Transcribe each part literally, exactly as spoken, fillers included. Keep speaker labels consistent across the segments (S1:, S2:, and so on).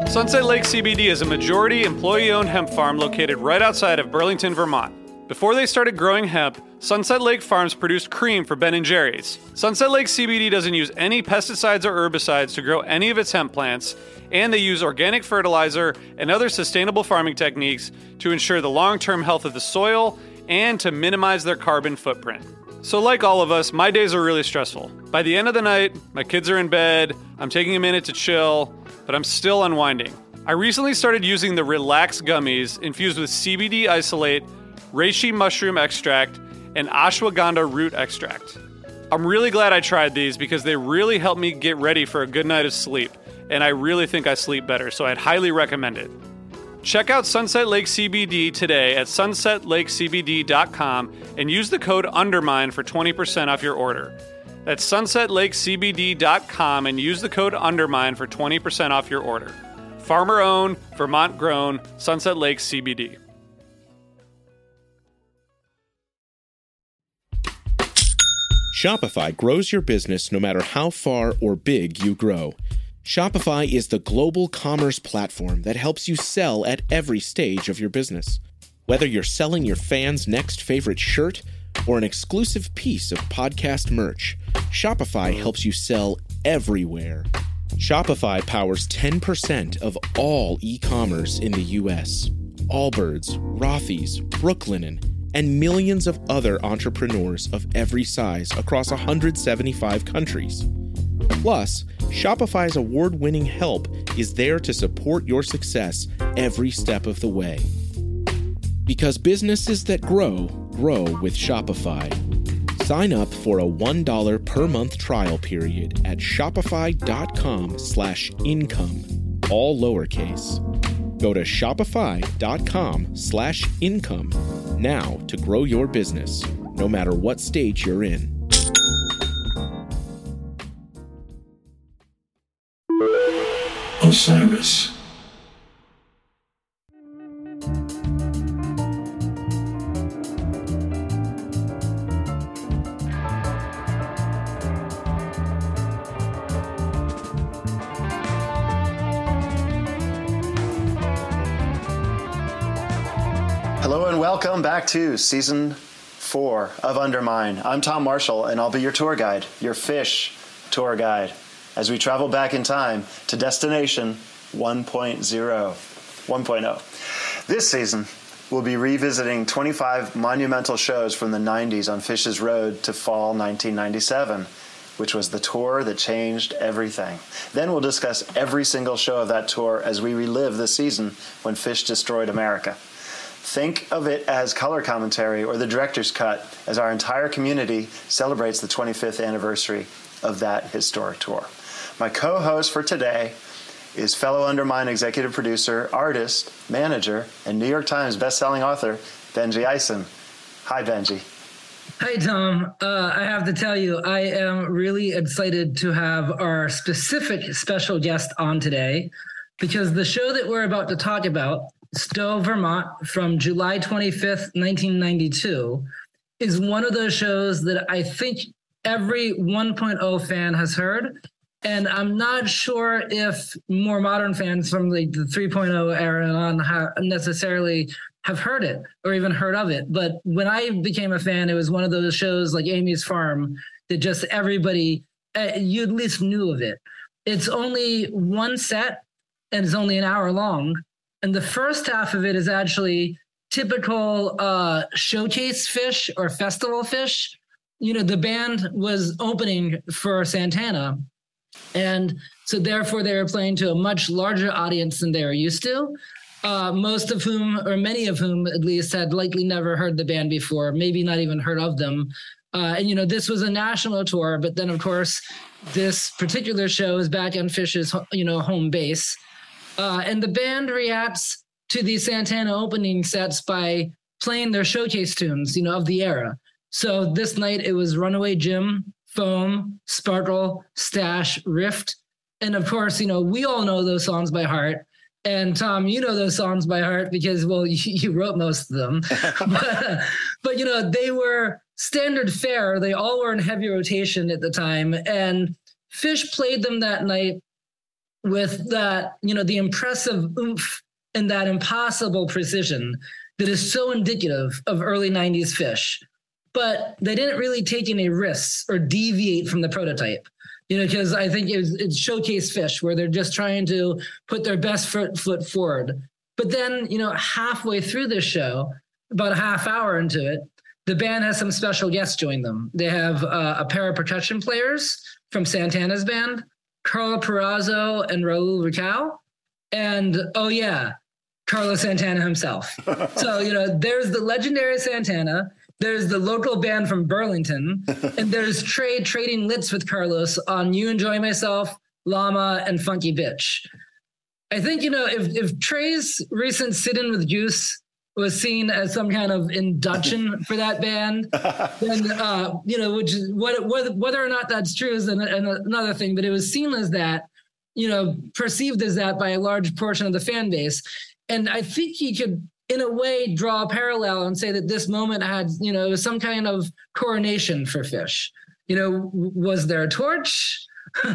S1: Sunset Lake C B D is a majority employee-owned hemp farm located right outside of Burlington, Vermont. Before they started growing hemp, Sunset Lake Farms produced cream for Ben and Jerry's. Sunset Lake C B D doesn't use any pesticides or herbicides to grow any of its hemp plants, and they use organic fertilizer and other sustainable farming techniques to ensure the long-term health of the soil and to minimize their carbon footprint. So like all of us, my days are really stressful. By the end of the night, my kids are in bed, I'm taking a minute to chill, but I'm still unwinding. I recently started using the Relax gummies infused with C B D isolate, reishi mushroom extract, and ashwagandha root extract. I'm really glad I tried these because they really helped me get ready for a good night of sleep, and I really think I sleep better, so I'd highly recommend it. Check out Sunset Lake C B D today at sunset lake c b d dot com and use the code UNDERMINE for twenty percent off your order. That's sunset lake c b d dot com and use the code UNDERMINE for twenty percent off your order. Farmer-owned, Vermont-grown, Sunset Lake C B D.
S2: Shopify grows your business no matter how far or big you grow. Shopify is the global commerce platform that helps you sell at every stage of your business. Whether you're selling your fans' next favorite shirt or an exclusive piece of podcast merch, Shopify helps you sell everywhere. Shopify powers ten percent of all e-commerce in the U S. Allbirds, Rothy's, Brooklinen, and millions of other entrepreneurs of every size across one hundred seventy-five countries. Plus, Shopify's award-winning help is there to support your success every step of the way. Because businesses that grow, grow with Shopify. Sign up for a one dollar per month trial period at shopify.com slash income, all lowercase. Go to shopify.com slash income now to grow your business, no matter what stage you're in.
S3: Osiris.
S4: Hello and welcome back to season four of Undermine. I'm Tom Marshall and I'll be your tour guide, your fish tour guide, as we travel back in time to destination one point oh. one point oh. This season, we'll be revisiting twenty-five monumental shows from the nineties on Fish's road to fall nineteen ninety-seven, which was the tour that changed everything. Then we'll discuss every single show of that tour as we relive the season when Fish destroyed America. Think of it as color commentary or the director's cut as our entire community celebrates the twenty-fifth anniversary of that historic tour. My co-host for today is fellow Undermine executive producer, artist, manager, and New York Times bestselling author, Benji Eisen. Hi, Benji.
S5: Hi, Tom. Uh, I have to tell you, I am really excited to have our specific special guest on today because the show that we're about to talk about, Stowe, Vermont, from July twenty-fifth, nineteen ninety-two, is one of those shows that I think every one point oh fan has heard. And I'm not sure if more modern fans from like the three point oh era and on ha- necessarily have heard it or even heard of it. But when I became a fan, it was one of those shows like Amy's Farm that just everybody, uh, you at least knew of it. It's only one set and it's only an hour long. And the first half of it is actually typical uh, showcase fish or festival fish. You know, the band was opening for Santana. And so therefore they were playing to a much larger audience than they were used to. Uh, most of whom, or many of whom at least, had likely never heard the band before, maybe not even heard of them. Uh, and, you know, this was a national tour, but then, of course, this particular show is back on Fish's, you know, home base. Uh, and the band reacts to the Santana opening sets by playing their showcase tunes, you know, of the era. So this night it was Runaway Jim, Foam, Sparkle, Stash, Rift. And of course, you know, we all know those songs by heart. And Tom, you know those songs by heart because, well, you, you wrote most of them. but, but, you know, they were standard fare. They all were in heavy rotation at the time. And Fish played them that night with that, you know, the impressive oomph and that impossible precision that is so indicative of early nineties Phish. But they didn't really take any risks or deviate from the prototype, you know, because I think it was, it's showcase Phish where they're just trying to put their best foot, foot forward. But then, you know, halfway through this show, about a half hour into it, the band has some special guests join them. They have uh, a pair of percussion players from Santana's band, Carla Perazzo and Raul Ricao. And, oh yeah, Carlos Santana himself. So, you know, there's the legendary Santana. There's the local band from Burlington, and there's Trey trading lits with Carlos on You Enjoy Myself, Llama, and Funky Bitch. I think, you know, if, if Trey's recent sit-in with Juice was seen as some kind of induction for that band, then, uh, you know, which is what, whether or not that's true is an, an, another thing, but it was seen as that, you know, perceived as that by a large portion of the fan base. And I think he could, in a way, draw a parallel and say that this moment had, you know, some kind of coronation for Phish. You know, was there a torch?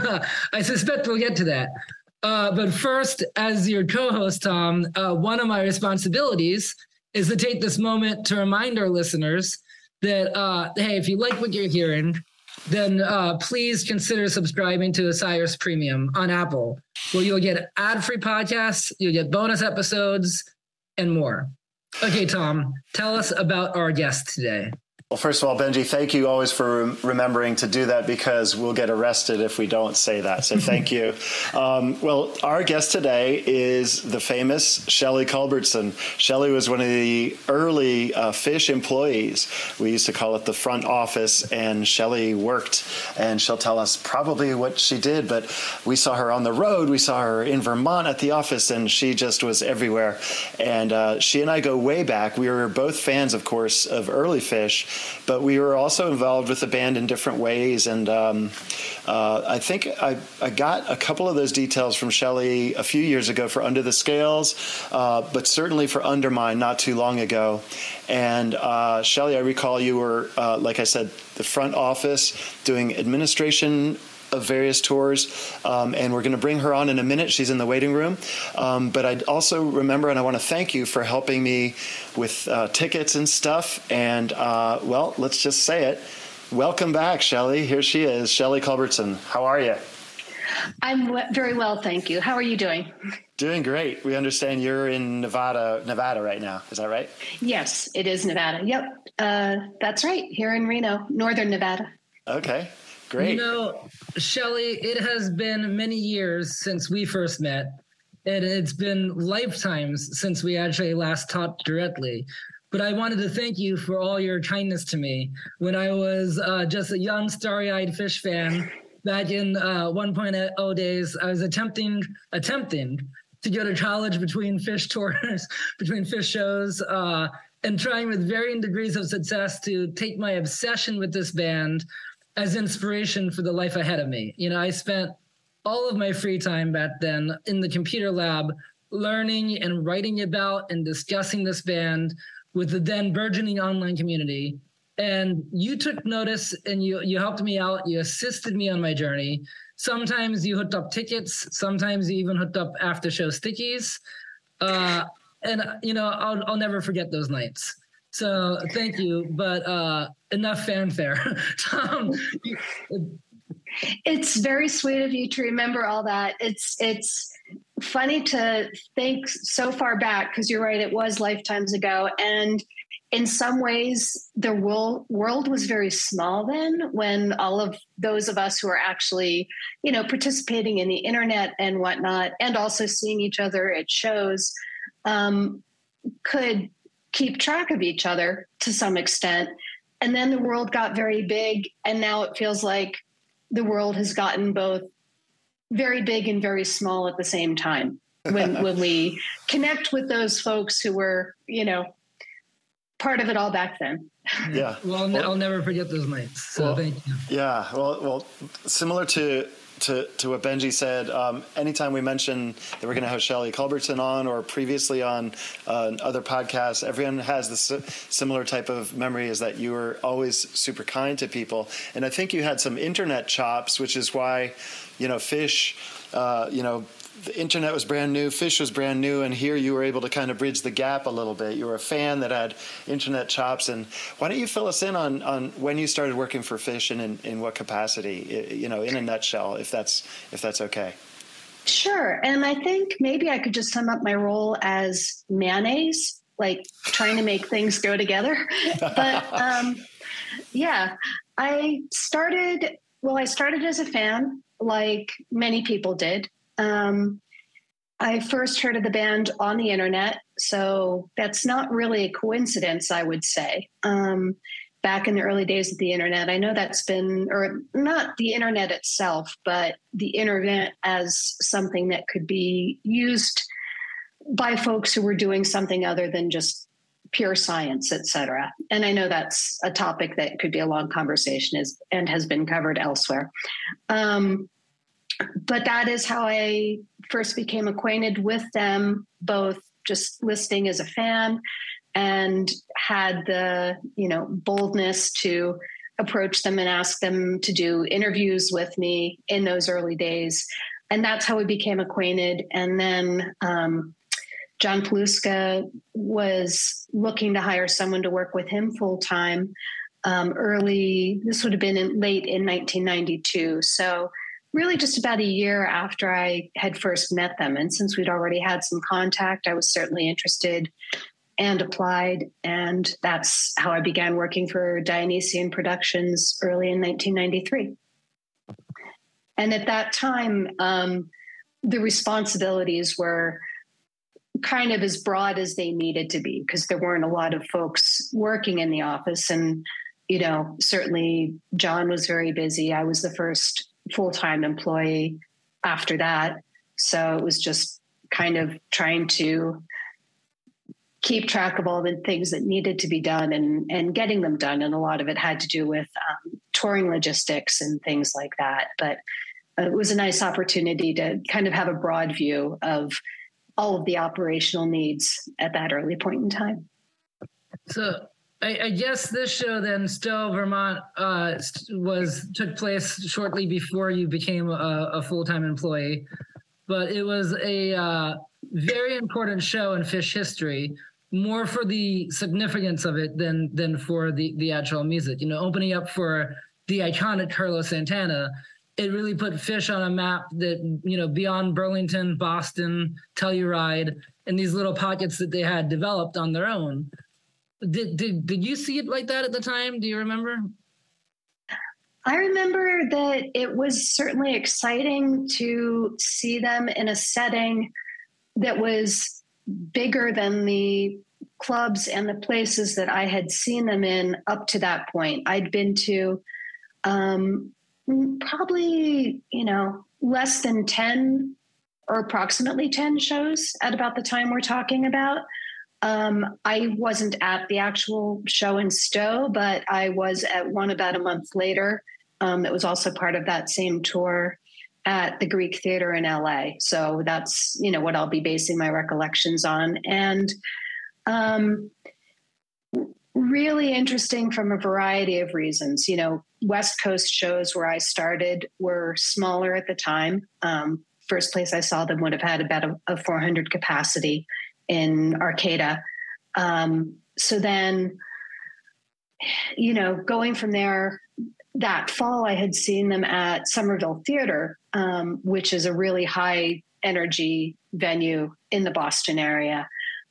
S5: I suspect we'll get to that. Uh, but first, as your co-host, Tom, uh, one of my responsibilities is to take this moment to remind our listeners that, uh, hey, if you like what you're hearing, then uh, please consider subscribing to Osiris Premium on Apple, where you'll get ad-free podcasts, you'll get bonus episodes, and more. Okay, Tom, tell us about our guest today.
S4: Well, first of all, Benji, thank you always for rem- remembering to do that, because we'll get arrested if we don't say that. So thank you. Um, well, our guest today is the famous Shelley Culbertson. Shelley was one of the early uh, Phish employees. We used to call it the front office, and Shelley worked, and she'll tell us probably what she did. But we saw her on the road. We saw her in Vermont at the office, and she just was everywhere. And uh, she and I go way back. We were both fans, of course, of early Phish. But we were also involved with the band in different ways. And um, uh, I think I, I got a couple of those details from Shelley a few years ago for Under the Scales, uh, but certainly for Undermine not too long ago. And uh, Shelley, I recall you were, uh, like I said, the front office doing administration of various tours, um, and we're going to bring her on in a minute. She's in the waiting room. Um, but I also remember, and I want to thank you for helping me with uh, tickets and stuff. And, uh, well, let's just say it. Welcome back, Shelley. Here she is, Shelley Culbertson. How are you?
S3: I'm w- very well, thank you. How are you doing?
S4: Doing great. We understand you're in Nevada, Nevada right now. Is that right?
S3: Yes, it is Nevada. Yep, uh, that's right. Here in Reno, northern Nevada.
S4: Okay. Great.
S5: You know, Shelley, it has been many years since we first met, and it's been lifetimes since we actually last talked directly. But I wanted to thank you for all your kindness to me when I was uh, just a young, starry-eyed Phish fan back in uh, one point oh days. I was attempting attempting to go to college between Phish tours, between Phish shows, uh, and trying with varying degrees of success to take my obsession with this band as inspiration for the life ahead of me. You know, I spent all of my free time back then in the computer lab learning and writing about and discussing this band with the then burgeoning online community. And you took notice and you you helped me out. You assisted me on my journey. Sometimes you hooked up tickets. Sometimes you even hooked up after show stickies. Uh, and, you know, I'll, I'll never forget those nights. So thank you, but uh, enough fanfare. Tom,
S3: it's very sweet of you to remember all that. It's it's funny to think so far back, because you're right, it was lifetimes ago. And in some ways, the world, world was very small then, when all of those of us who are actually, you know, participating in the internet and whatnot, and also seeing each other at shows, um, could keep track of each other to some extent. And then the world got very big, and now it feels like the world has gotten both very big and very small at the same time when when we connect with those folks who were, you know, part of it all back then.
S4: Yeah.
S5: Well,
S4: well
S5: I'll never forget those nights. So
S4: well,
S5: thank you.
S4: Yeah. Well, well, similar to To, to what Benji said, um, anytime we mention that we're going to have Shelley Culbertson on, or previously on uh, other podcasts, everyone has this similar type of memory, is that you were always super kind to people. And I think you had some internet chops, which is why you know, Phish, uh, you know, the internet was brand new, Phish was brand new, and here you were able to kind of bridge the gap a little bit. You were a fan that had internet chops, and why don't you fill us in on, on when you started working for Phish and in, in what capacity, you know, in a nutshell, if that's if that's okay.
S3: Sure. And I think maybe I could just sum up my role as mayonnaise, like trying to make things go together. But um, yeah, I started, well, I started as a fan, like many people did. Um, I first heard of the band on the internet, so that's not really a coincidence, I would say. Um, back in the early days of the internet, I know that's been, or not the internet itself, but the internet as something that could be used by folks who were doing something other than just pure science, et cetera. And I know that's a topic that could be a long conversation is, and has been covered elsewhere. Um, But that is how I first became acquainted with them, both just listening as a fan and had the, you know, boldness to approach them and ask them to do interviews with me in those early days. And that's how we became acquainted. And then um, John Paluska was looking to hire someone to work with him full time um, early. This would have been in, late in nineteen ninety-two. So really just about a year after I had first met them. And since we'd already had some contact, I was certainly interested and applied. And that's how I began working for Dionysian Productions early in nineteen ninety-three. And at that time, um, the responsibilities were kind of as broad as they needed to be because there weren't a lot of folks working in the office. And, you know, certainly John was very busy. I was the first full-time employee after that. So it was just kind of trying to keep track of all the things that needed to be done and, and getting them done. And a lot of it had to do with um, touring logistics and things like that. But it was a nice opportunity to kind of have a broad view of all of the operational needs at that early point in time.
S5: So I, I guess this show then, Stowe, Vermont, uh, was took place shortly before you became a, a full-time employee, but it was a uh, very important show in Phish history, more for the significance of it than than for the, the actual music. You know, opening up for the iconic Carlos Santana, it really put Phish on a map that, you know, beyond Burlington, Boston, Telluride, and these little pockets that they had developed on their own. Did did did you see it like that at the time? Do you remember?
S3: I remember that it was certainly exciting to see them in a setting that was bigger than the clubs and the places that I had seen them in up to that point. I'd been to um, probably, you know, less than ten or approximately ten shows at about the time we're talking about. Um, I wasn't at the actual show in Stowe, but I was at one about a month later. Um, it was also part of that same tour at the Greek Theater in L A. So that's, you know, what I'll be basing my recollections on. And um, really interesting from a variety of reasons. You know, West Coast shows where I started were smaller at the time. Um, first place I saw them would have had about a, a four hundred capacity in Arcata. Um, so then, you know, going from there, that fall I had seen them at Somerville Theater, um, which is a really high energy venue in the Boston area.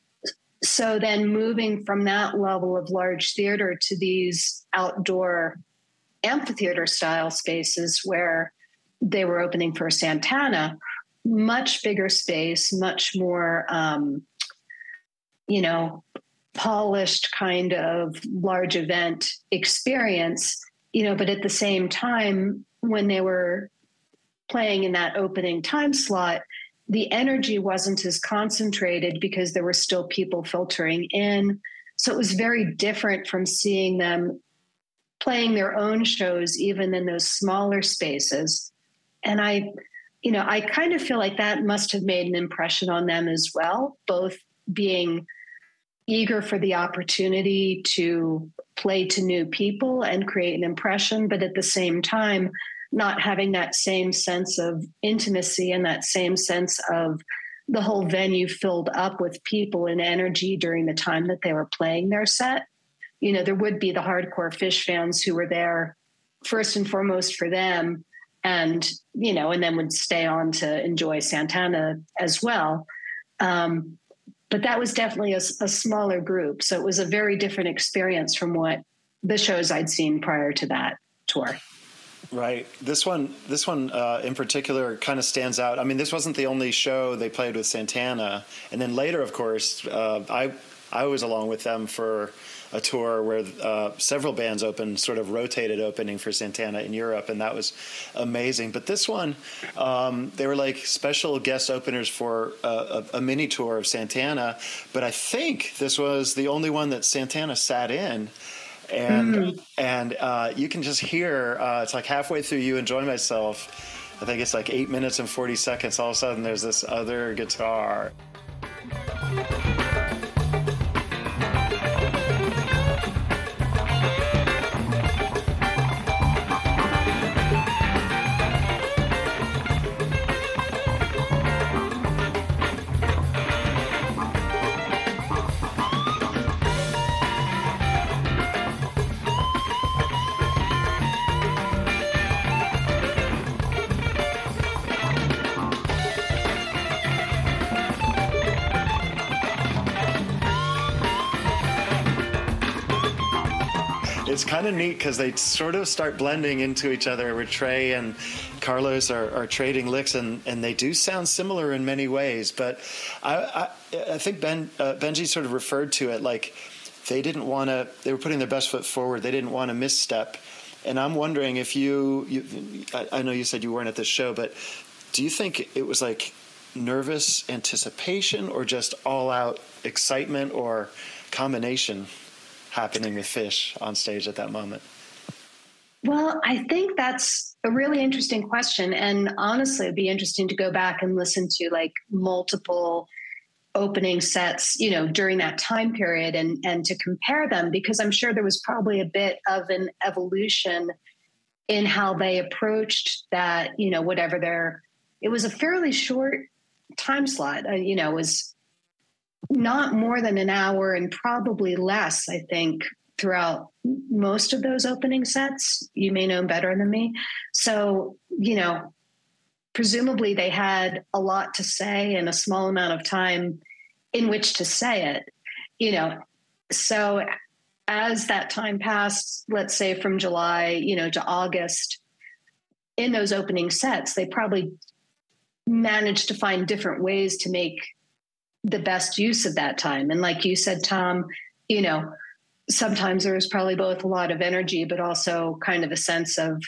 S3: So then moving from that level of large theater to these outdoor amphitheater style spaces where they were opening for Santana, much bigger space, much more, um, you know, polished kind of large event experience, you know, but at the same time, when they were playing in that opening time slot, the energy wasn't as concentrated because there were still people filtering in. So it was very different from seeing them playing their own shows, even in those smaller spaces. And I, you know, I kind of feel like that must have made an impression on them as well, both being eager for the opportunity to play to new people and create an impression, but at the same time, not having that same sense of intimacy and that same sense of the whole venue filled up with people and energy during the time that they were playing their set. You know, there would be the hardcore Phish fans who were there first and foremost for them, and, you know, and then would stay on to enjoy Santana as well. Um, but that was definitely a, a smaller group. So it was a very different experience from what the shows I'd seen prior to that tour.
S4: Right. This one, this one uh, in particular kind of stands out. I mean, this wasn't the only show they played with Santana. And then later, of course, uh, I I was along with them for a tour where uh, several bands opened, sort of rotated opening for Santana in Europe, and that was amazing. But this one, um, they were like special guest openers for a, a, a mini tour of Santana. But I think this was the only one that Santana sat in. And mm. and uh, you can just hear, uh, it's like halfway through You Enjoy Myself, I think it's like eight minutes and forty seconds, all of a sudden there's this other guitar. It's kind of neat because they sort of start blending into each other, where Trey and Carlos are, are trading licks, and, and they do sound similar in many ways. But I, I, I think Ben uh, Benji sort of referred to it like they didn't want to, they were putting their best foot forward. They didn't want to misstep. And I'm wondering if you, you I, I know you said you weren't at this show, but do you think it was like nervous anticipation or just all out excitement or combination happening with Phish on stage at that moment?
S3: Well, I think that's a really interesting question. And honestly, it'd be interesting to go back and listen to like multiple opening sets, you know, during that time period and, and to compare them, because I'm sure there was probably a bit of an evolution in how they approached that, you know, whatever their, it was a fairly short time slot, uh, you know, it was not more than an hour and probably less, I think, throughout most of those opening sets. You may know better than me. So, you know, presumably they had a lot to say and a small amount of time in which to say it, you know. So as that time passed, let's say from July, you know, to August, in those opening sets, they probably managed to find different ways to make the best use of that time. And like you said, Tom, you know, sometimes there was probably both a lot of energy, but also kind of a sense of,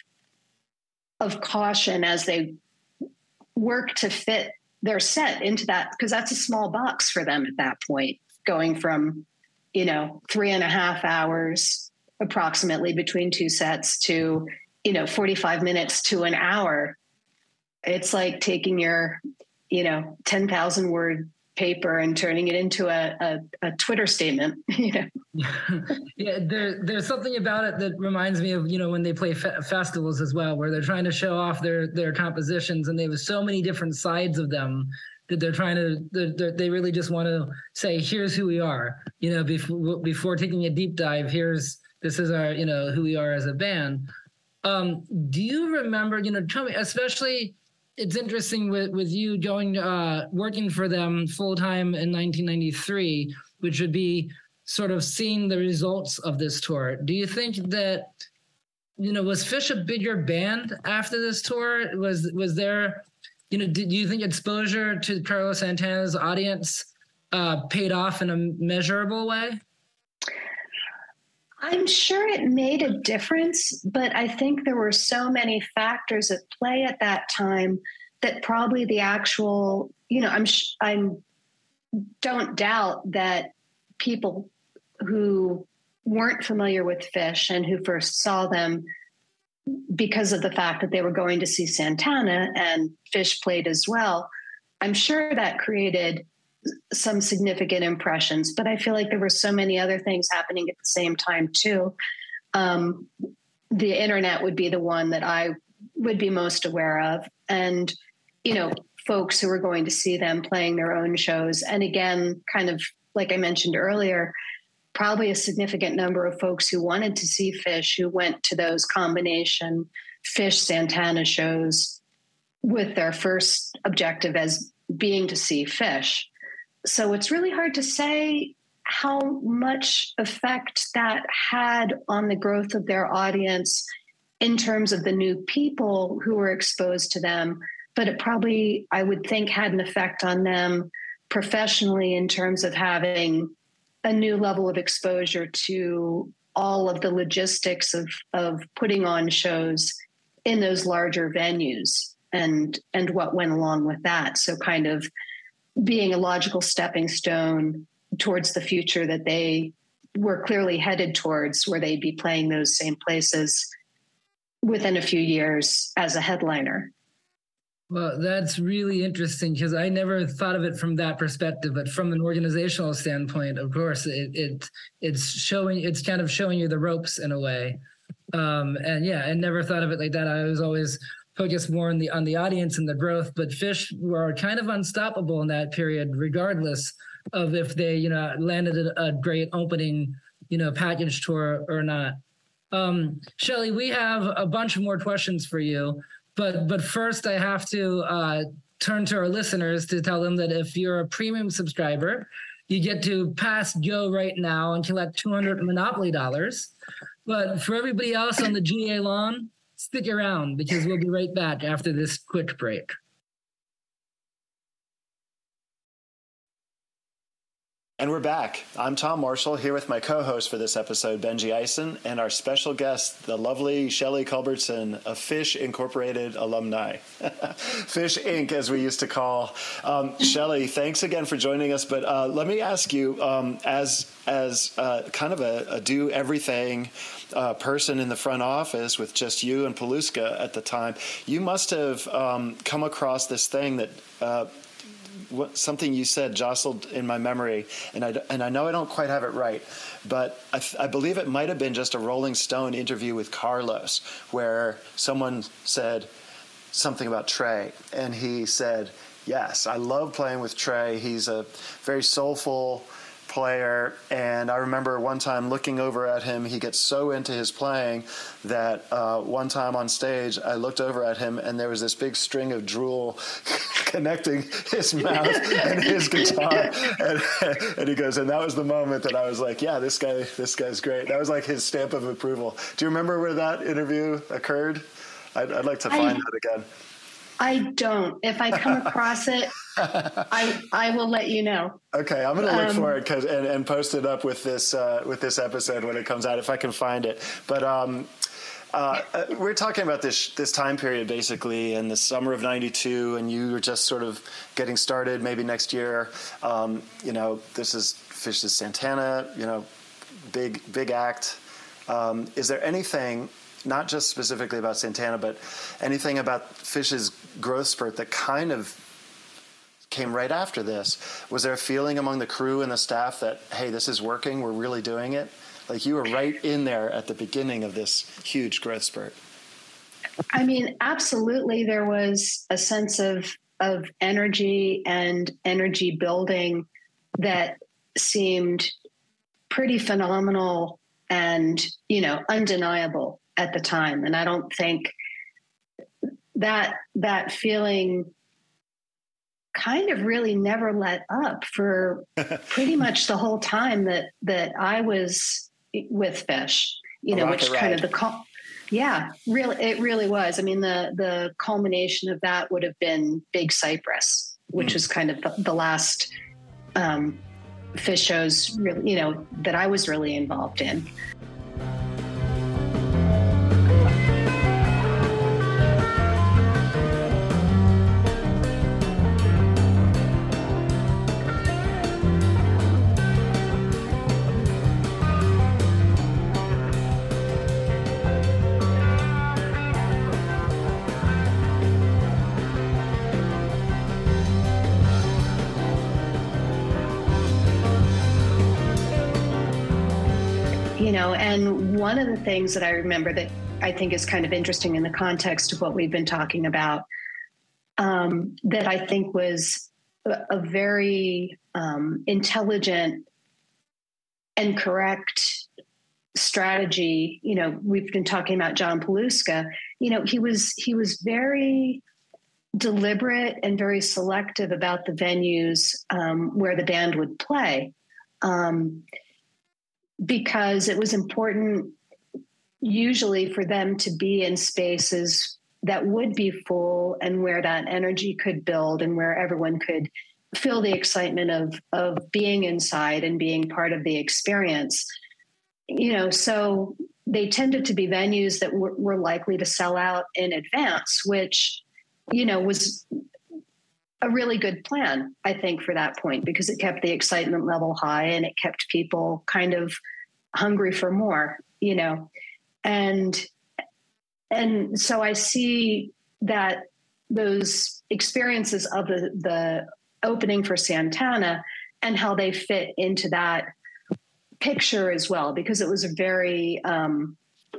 S3: of caution as they work to fit their set into that, because that's a small box for them at that point, going from, you know, three and a half hours approximately between two sets to, you know, forty-five minutes to an hour. It's like taking your, you know, ten thousand word paper and turning it into a, a, a Twitter statement. You know?
S5: Yeah, there, there's something about it that reminds me of, you know, when they play fe- festivals as well, where they're trying to show off their their compositions, and they have so many different sides of them that they're trying to, they're, they're, they really just want to say, here's who we are, you know, before before taking a deep dive, here's, this is our, you know, who we are as a band. Um, do you remember, you know, tell me, especially, it's interesting with, with you going, uh, working for them full time in nineteen ninety-three, which would be sort of seeing the results of this tour. Do you think that, you know, was Phish a bigger band after this tour? Was, was there, you know, did you think exposure to Carlos Santana's audience uh, paid off in a measurable way?
S3: I'm sure it made a difference, but I think there were so many factors at play at that time that probably the actual, you know, I'm, I'm don't doubt that people who weren't familiar with Phish and who first saw them because of the fact that they were going to see Santana and Phish played as well, I'm sure that created some significant impressions, but I feel like there were so many other things happening at the same time too. Um, the internet would be the one that I would be most aware of. And, you know, folks who were going to see them playing their own shows. And again, kind of like I mentioned earlier, probably a significant number of folks who wanted to see Phish who went to those combination Phish Santana shows with their first objective as being to see Phish. So it's really hard to say how much effect that had on the growth of their audience in terms of the new people who were exposed to them. But it probably, I would think, had an effect on them professionally in terms of having a new level of exposure to all of the logistics of, of putting on shows in those larger venues and, and what went along with that. So kind of being a logical stepping stone towards the future that they were clearly headed towards, where they'd be playing those same places within a few years as a headliner.
S5: Well, that's really interesting because I never thought of it from that perspective. But from an organizational standpoint, of course, it, it it's showing it's kind of showing you the ropes in a way. Um, and yeah, I never thought of it like that. I was always focused more on the on the audience and the growth. But Phish were kind of unstoppable in that period, regardless of if they you know landed a, a great opening you know package tour or not. Um, Shelly, we have a bunch more questions for you. But but first, I have to uh, turn to our listeners to tell them that if you're a premium subscriber, you get to pass Joe right now and collect two hundred Monopoly dollars. But for everybody else on the G A lawn, stick around because we'll be right back after this quick break.
S4: And we're back. I'm Tom Marshall, here with my co-host for this episode, Benji Eisen, and our special guest, the lovely Shelly Culbertson, a Phish Incorporated alumni. Phish Incorporated, as we used to call. Um, Shelly, thanks again for joining us. But uh, let me ask you, um, as as uh, kind of a, a do-everything uh, person in the front office with just you and Paluska at the time, you must have um, come across this thing that uh, – What, something you said jostled in my memory, and I, and I know I don't quite have it right, but I, I believe it might have been just a Rolling Stone interview with Carlos where someone said something about Trey, and he said, yes, I love playing with Trey. He's a very soulful player, and I remember one time looking over at him. He gets so into his playing that uh, one time on stage I looked over at him and there was this big string of drool connecting his mouth and his guitar, and, and he goes, and that was the moment that I was like, yeah, this guy this guy's great. That was like his stamp of approval. Do you remember where that interview occurred? I'd, I'd like to find I, that again.
S3: I don't. If I come across it, I I will let you know.
S4: Okay, I'm going to look
S3: um,
S4: for it cause, and, and post it up with this uh, with this episode when it comes out, if I can find it. But um, uh, we're talking about this this time period basically in the summer of ninety-two, and you were just sort of getting started. Maybe next year, um, you know, this is Phish's Santana, you know, big big act. Um, is there anything, not just specifically about Santana, but anything about Phish's growth spurt that kind of came right after this? Was there a feeling among the crew and the staff that, hey, this is working, we're really doing it? Like you were right in there at the beginning of this huge growth spurt.
S3: I mean, absolutely. There was a sense of, of energy and energy building that seemed pretty phenomenal and, you know, undeniable at the time. And I don't think that that feeling kind of really never let up for pretty much the whole time that, that I was with Phish, you know, which kind of the, yeah, really, it really was. I mean, the, the culmination of that would have been Big Cypress, which mm. was kind of the, the last um, Phish shows, really, you know, that I was really involved in. You know, and one of the things that I remember that I think is kind of interesting in the context of what we've been talking about, um, that I think was a, a very um, intelligent and correct strategy. You know, we've been talking about John Paluska. You know, he was he was very deliberate and very selective about the venues um, where the band would play, um, because it was important usually for them to be in spaces that would be full and where that energy could build and where everyone could feel the excitement of of being inside and being part of the experience. You know, so they tended to be venues that were, were likely to sell out in advance, which, you know, was a really good plan, I think, for that point, because it kept the excitement level high and it kept people kind of hungry for more, you know. And and so I see that those experiences of the, the opening for Santana and how they fit into that picture as well, because it was a very um,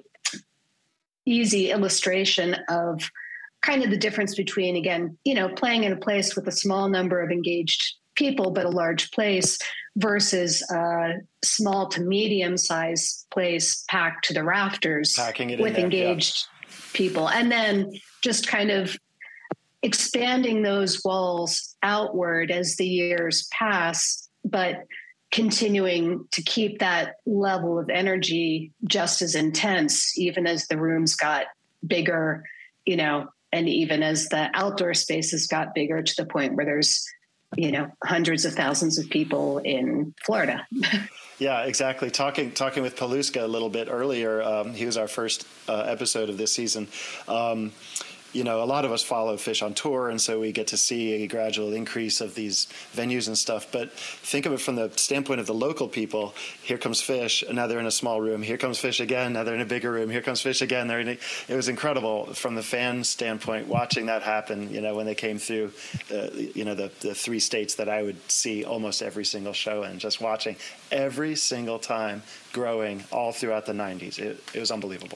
S3: easy illustration of kind of the difference between, again, you know, playing in a place with a small number of engaged people, but a large place versus a small to medium sized place packed to the rafters
S4: Packing it
S3: with
S4: in there,
S3: engaged yeah. people. And then just kind of expanding those walls outward as the years pass, but continuing to keep that level of energy just as intense, even as the rooms got bigger, you know, and even as the outdoor spaces got bigger to the point where there's, you know, hundreds of thousands of people in Florida.
S4: Yeah, exactly. Talking talking with Paluska a little bit earlier, um, he was our first uh, episode of this season. Um, you know, a lot of us follow Phish on tour, and so we get to see a gradual increase of these venues and stuff. But think of it from the standpoint of the local people. Here comes Phish, and now they're in a small room. Here comes Phish again, now they're in a bigger room. Here comes Phish again. They're in a, it was incredible from the fan standpoint, watching that happen, you know, when they came through, uh, you know, the, the three states that I would see almost every single show in, just watching every single time growing all throughout the nineties. It, it was unbelievable.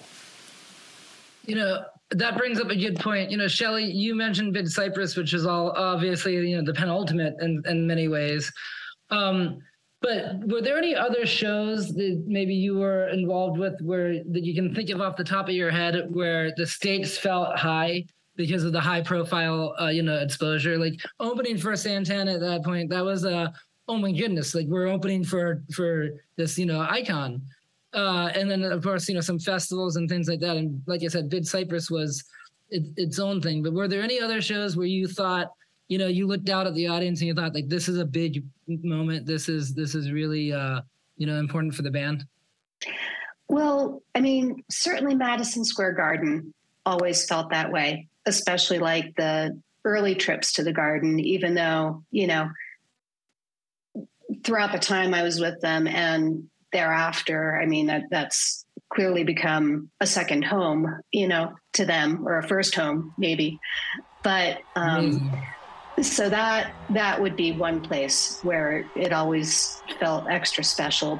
S5: You know, that brings up a good point. You know, Shelley, you mentioned Big Cypress, which is all obviously, you know, the penultimate in, in many ways. Um, but were there any other shows that maybe you were involved with where that you can think of off the top of your head where the stakes felt high because of the high profile, uh, you know, exposure? Like opening for Santana at that point, that was a, uh, oh my goodness, like we're opening for for this, you know, icon. Uh, and then, of course, you know, some festivals and things like that. And like I said, Big Cypress was it, its own thing. But were there any other shows where you thought, you know, you looked out at the audience and you thought, like, this is a big moment. This is this is really, uh, you know, important for the band?
S3: Well, I mean, certainly Madison Square Garden always felt that way, especially like the early trips to the Garden, even though, you know, throughout the time I was with them and thereafter, I mean, that that's clearly become a second home, you know, to them, or a first home maybe. But um, so that that would be one place where it always felt extra special.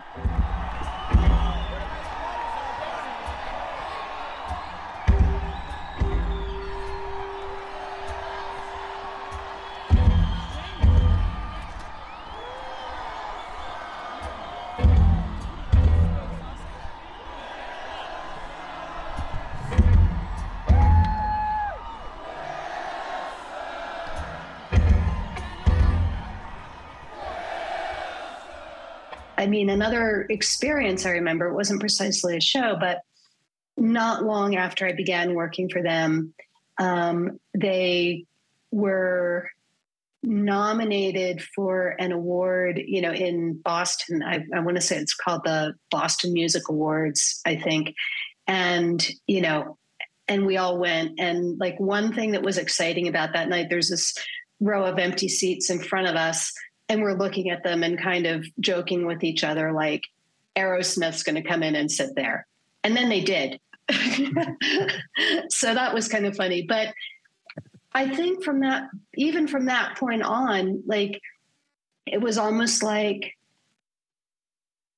S3: I mean, another experience I remember, it wasn't precisely a show, but not long after I began working for them, um, they were nominated for an award, you know, in Boston. I, I want to say it's called the Boston Music Awards, I think. And, you know, and we all went. And like one thing that was exciting about that night, there's this row of empty seats in front of us. And we're looking at them and kind of joking with each other, like Aerosmith's going to come in and sit there. And then they did. So that was kind of funny. But I think from that, even from that point on, like, it was almost like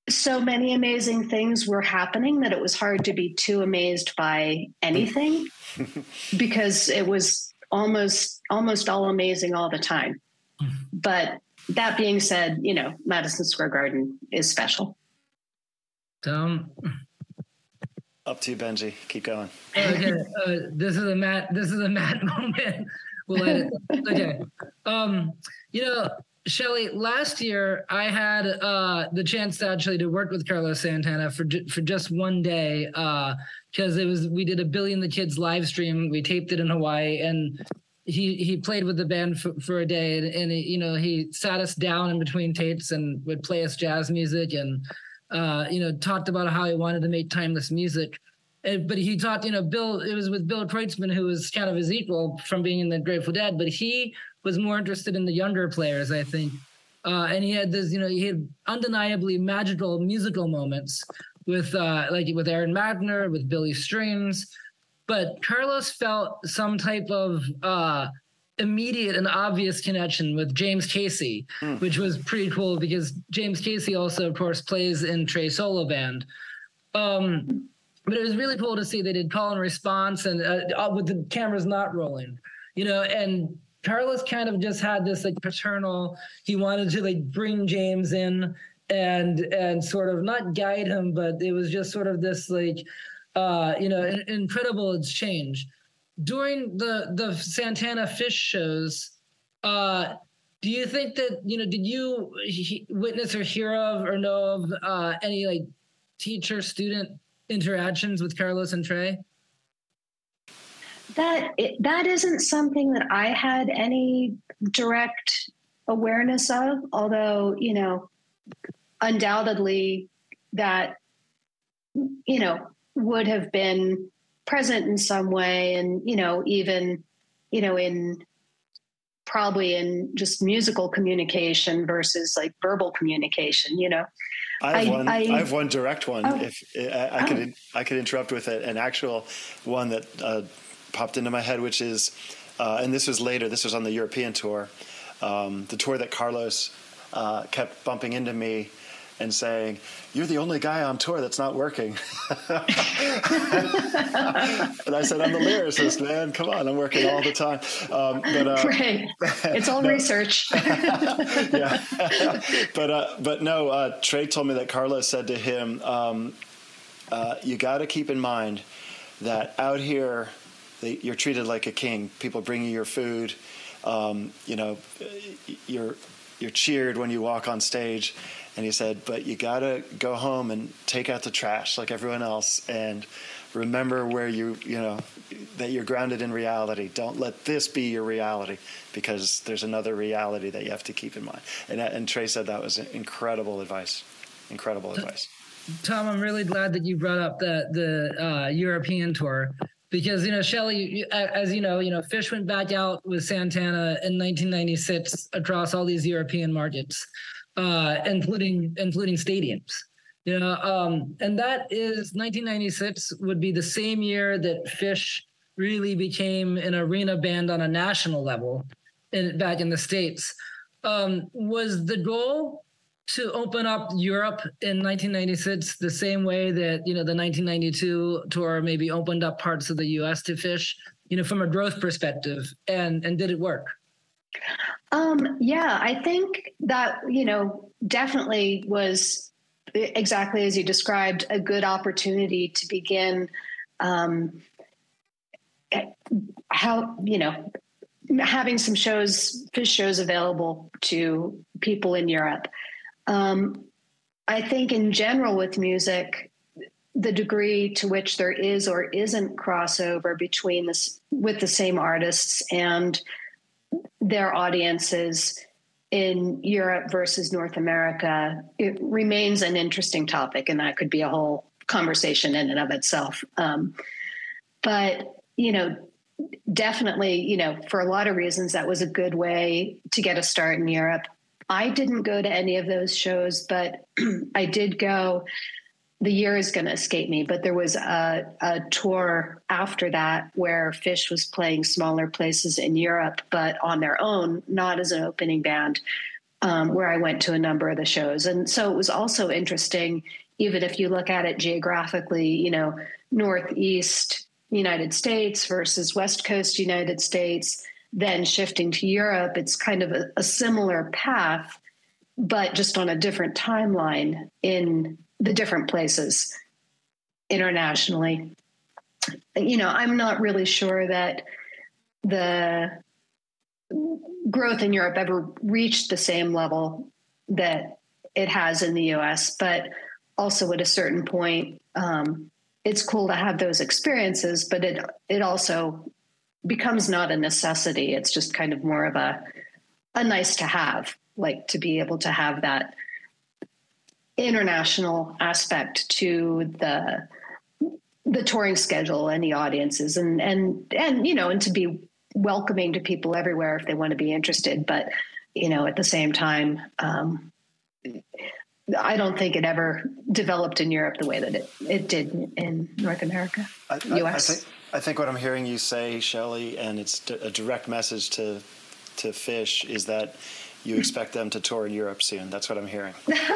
S3: so many amazing things were happening that it was hard to be too amazed by anything because it was almost almost all amazing all the time. But that being said, you know, Madison Square Garden is special.
S5: Tom?
S4: Up to you, Benji. Keep going.
S5: Okay, uh, this is a Matt. This is a Matt moment. We'll edit. Okay. Um, you know, Shelly, last year I had uh, the chance to actually to work with Carlos Santana for ju- for just one day because uh, it was we did a Billy and the Kids live stream. We taped it in Hawaii, and he he played with the band for, for a day, and, and he, you know he sat us down in between tapes and would play us jazz music and. Uh, you know, talked about how he wanted to make timeless music. And, but he talked, you know, Bill, it was with Bill Kreutzmann, who was kind of his equal from being in the Grateful Dead, but he was more interested in the younger players, I think. Uh, and he had this, you know, he had undeniably magical musical moments with, uh, like with Aaron Magner, with Billy Strings. But Carlos felt some type of uh, immediate and obvious connection with James Casey, mm. which was pretty cool because James Casey also, of course, plays in Trey Solo Band. Um, but it was really cool to see they did call and response and uh, with the cameras not rolling, you know, and Carlos kind of just had this like paternal, he wanted to like bring James in and, and sort of not guide him, but it was just sort of this like, uh, you know, an incredible exchange. During the, the Santana Phish shows, uh, do you think that, you know, did you he, witness or hear of or know of uh, any like teacher-student interactions with Carlos and Trey?
S3: That that isn't something that I had any direct awareness of, although, you know, undoubtedly that, you know, would have been present in some way. And, you know, even, you know, in probably in just musical communication versus like verbal communication, you know.
S4: I have,
S3: I,
S4: one,
S3: I,
S4: I have one direct one.
S3: Oh,
S4: if I, I
S3: oh.
S4: could, I could interrupt with it, an actual one that uh, popped into my head, which is, uh, and this was later. This was on the European tour, um, the tour that Carlos uh, kept bumping into me and saying, "You're the only guy on tour that's not working." And I said, "I'm the lyricist, man. Come on, I'm working all the time." Um, but uh,
S3: right, it's all
S4: no,
S3: research.
S4: Yeah, but uh, but no. Uh, Trey told me that Carlos said to him, um, uh, "You got to keep in mind that out here, they, you're treated like a king. People bring you your food. Um, you know, you're you're cheered when you walk on stage." And he said, but you got to go home and take out the trash like everyone else and remember where you, you know, that you're grounded in reality. Don't let this be your reality because there's another reality that you have to keep in mind. And, and Trey said that was incredible advice, incredible advice.
S5: Tom, I'm really glad that you brought up the, the uh, European tour because, you know, Shelly, as you know, you know, Phish went back out with Santana in nineteen ninety-six across all these European markets. Uh, including including stadiums, you know, um, and that is nineteen ninety-six would be the same year that Phish really became an arena band on a national level, in, back in the States. Um, was the goal to open up Europe in nineteen ninety-six the same way that you know the nineteen ninety-two tour maybe opened up parts of the U S to Phish, you know, from a growth perspective, and and did it work?
S3: Um, yeah, I think that, you know, definitely was exactly as you described, a good opportunity to begin um, how, you know, having some shows, Phish shows available to people in Europe. Um, I think in general with music, the degree to which there is or isn't crossover between this with the same artists and their audiences in Europe versus North America, it remains an interesting topic, and that could be a whole conversation in and of itself. Um, but, you know, definitely, you know, for a lot of reasons, that was a good way to get a start in Europe. I didn't go to any of those shows, but I did go. The year is going to escape me, but there was a, a tour after that where Phish was playing smaller places in Europe, but on their own, not as an opening band. um, where I went to a number of the shows. And so it was also interesting, even if you look at it geographically, you know, Northeast United States versus West Coast United States, then shifting to Europe, it's kind of a, a similar path, but just on a different timeline in the different places internationally. You know, I'm not really sure that the growth in Europe ever reached the same level that it has in the U S, but also at a certain point, um, it's cool to have those experiences, but it it also becomes not a necessity. It's just kind of more of a a nice to have, like to be able to have that international aspect to the the touring schedule and the audiences, and and and you know, and to be welcoming to people everywhere if they want to be interested. But you know, at the same time, um, I don't think it ever developed in Europe the way that it, it did in North America,
S4: I,
S3: U S.
S4: I, I, think, I think what I'm hearing you say, Shelley, and it's a direct message to to Fish, is that you expect them to tour in Europe soon. That's what I'm hearing.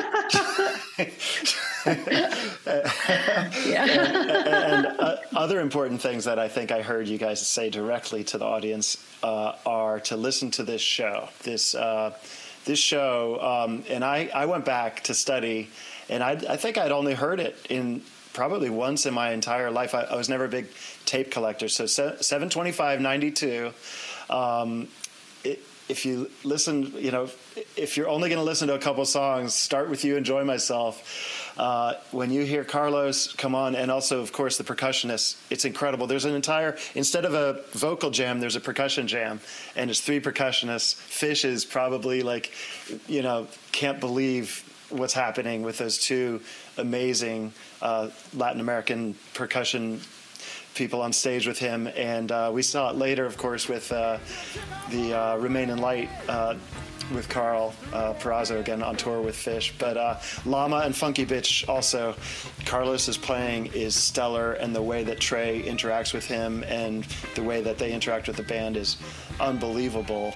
S3: Yeah.
S4: And, and uh, other important things that I think I heard you guys say directly to the audience uh, are to listen to this show. This uh, this show, um, and I, I went back to study, and I, I think I'd only heard it in probably once in my entire life. I, I was never a big tape collector. So seven twenty-five ninety-two, um, it, if you listen, you know, if you're only going to listen to a couple songs, Start With You, Enjoy Myself. Uh, when you hear Carlos come on, and also, of course, the percussionist, it's incredible. There's an entire, instead of a vocal jam, there's a percussion jam, and it's three percussionists. Fish is probably like, you know, can't believe what's happening with those two amazing uh, Latin American percussion people on stage with him. And uh, we saw it later, of course, with uh, the uh, Remain in Light uh, with Carl uh, Perazzo again on tour with Fish. But uh, Llama and Funky Bitch also, Carlos is playing is stellar, and the way that Trey interacts with him and the way that they interact with the band is unbelievable.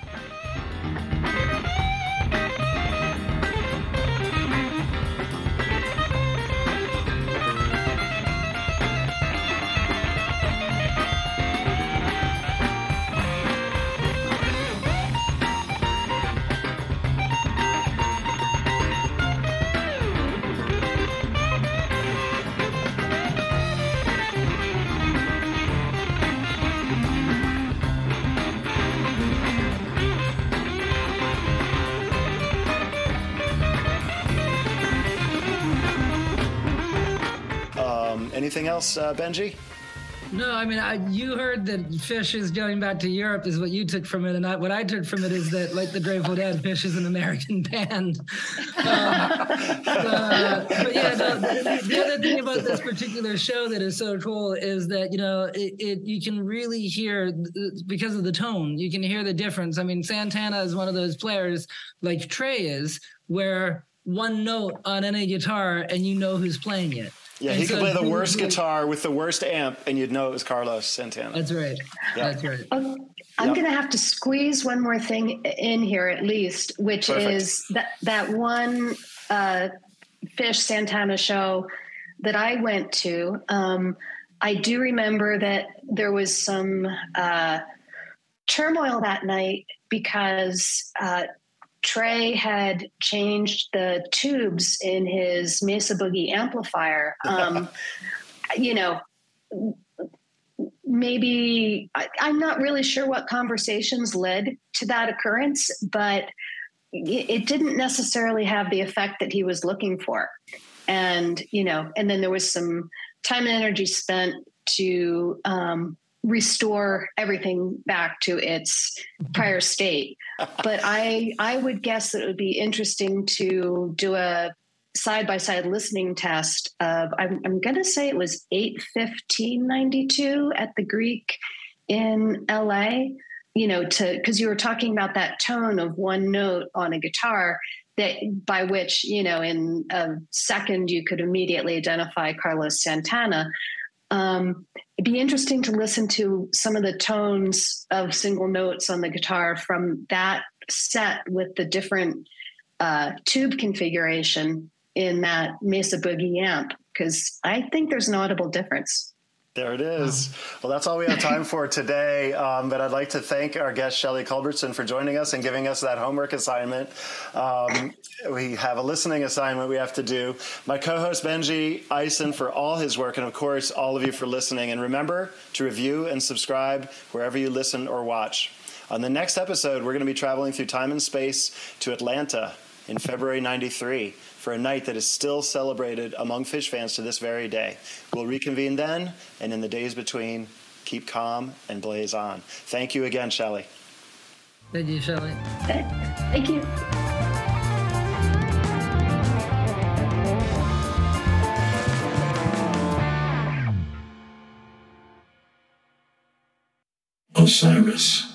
S4: Anything else, uh, Benji?
S5: No, I mean, I, you heard that Fish is going back to Europe is what you took from it. And I, what I took from it is that, like the Grateful Dead, Fish is an American band. Um, uh, but yeah, no, the, the other thing about this particular show that is so cool is that, you know, it, it you can really hear, because of the tone, you can hear the difference. I mean, Santana is one of those players like Trey is, where one note on any guitar and you know who's playing it.
S4: Yeah, and he so could play the worst like, guitar with the worst amp, and you'd know it was Carlos Santana.
S5: That's right. Yeah. That's right.
S3: Um, I'm yep. going to have to squeeze one more thing in here, at least, which Perfect. is that that one uh, Fish Santana show that I went to. Um, I do remember that there was some uh, turmoil that night because uh, Trey had changed the tubes in his Mesa Boogie amplifier. Um, you know, maybe I, I'm not really sure what conversations led to that occurrence, but it, it didn't necessarily have the effect that he was looking for. And, you know, and then there was some time and energy spent to um, restore everything back to its prior state. But I I would guess that it would be interesting to do a side-by-side listening test of, I'm, I'm going to say it was eight fifteen ninety-two at the Greek in L A, you know, to, because you were talking about that tone of one note on a guitar that by which, you know, in a second you could immediately identify Carlos Santana. Um, it'd be interesting to listen to some of the tones of single notes on the guitar from that set with the different uh, tube configuration in that Mesa Boogie amp, because I think there's an audible difference.
S4: There it is. Well, that's all we have time for today. Um, but I'd like to thank our guest, Shelley Culbertson, for joining us and giving us that homework assignment. Um, we have a listening assignment we have to do. My co-host, Benji Eisen, for all his work. And, of course, all of you for listening. And remember to review and subscribe wherever you listen or watch. On the next episode, we're going to be traveling through time and space to Atlanta in February ninety-three. For a night that is still celebrated among Phish fans to this very day. We'll reconvene then, and in the days between, keep calm and blaze on. Thank you again, Shelley.
S5: Thank you, Shelley.
S3: Thank you.
S6: Osiris.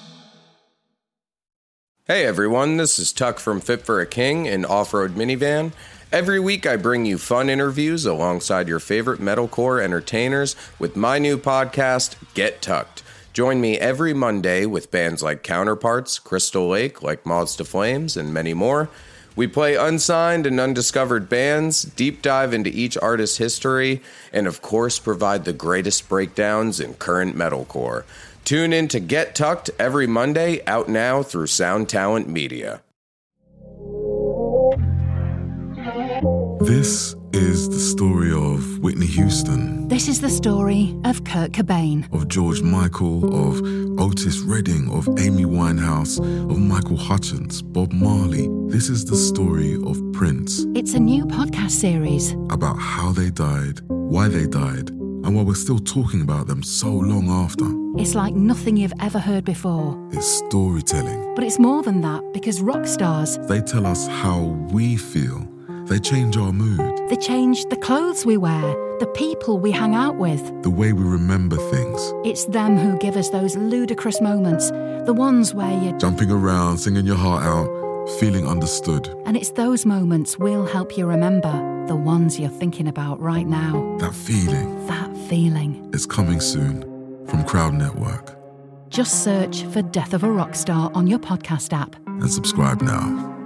S7: Hey everyone, this is Tuck from Fit for a King, an off-road minivan. Every week I bring you fun interviews alongside your favorite metalcore entertainers with my new podcast, Get Tucked. Join me every Monday with bands like Counterparts, Crystal Lake, like Moths to Flames, and many more. We play unsigned and undiscovered bands, deep dive into each artist's history, and of course provide the greatest breakdowns in current metalcore. Tune in to Get Tucked every Monday, out now through Sound Talent Media.
S6: This is the story of Whitney Houston.
S8: This is the story of Kurt Cobain.
S6: Of George Michael, of Otis Redding, of Amy Winehouse, of Michael Hutchence, Bob Marley. This is the story of Prince.
S8: It's a new podcast series
S6: about how they died, why they died, and why we're still talking about them so long after.
S8: It's like nothing you've ever heard before.
S6: It's storytelling.
S8: But it's more than that, because rock stars,
S6: they tell us how we feel. They change our mood.
S8: They change the clothes we wear, the people we hang out with,
S6: the way we remember things.
S8: It's them who give us those ludicrous moments, the ones where you're
S6: jumping around, singing your heart out, feeling understood.
S8: And it's those moments we'll help you remember, the ones you're thinking about right now.
S6: That feeling.
S8: That feeling.
S6: It's coming soon from Crowd Network.
S8: Just search for Death of a Rock Star on your podcast app.
S6: And subscribe now.